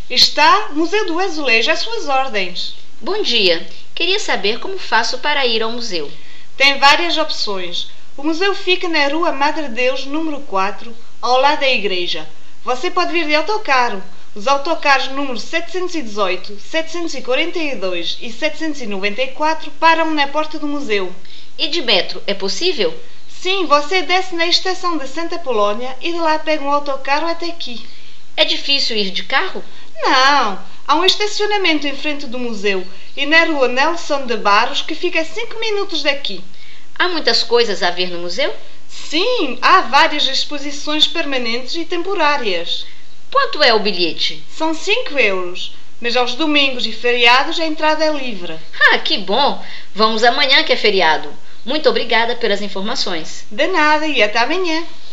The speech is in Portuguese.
Está Museu do Azulejo às suas ordens. Bom dia. Queria saber como faço para ir ao museu. Tem várias opções. O museu fica na Rua Madre Deus, número 4, ao lado da igreja. Você pode vir de autocarro. Os autocarros números 718, 742 e 794 param na porta do museu. E de metro, é possível? Sim, você desce na estação de Santa Polónia e de lá pega um autocarro até aqui. É difícil ir de carro? Não, há um estacionamento em frente do museu e na Rua Nelson de Barros, que fica a 5 minutos daqui. Há muitas coisas a ver no museu? Sim, há várias exposições permanentes e temporárias. Quanto é o bilhete? São 5 euros, mas aos domingos e feriados a entrada é livre. Ah, que bom! Vamos amanhã que é feriado. Muito obrigada pelas informações. De nada e até amanhã.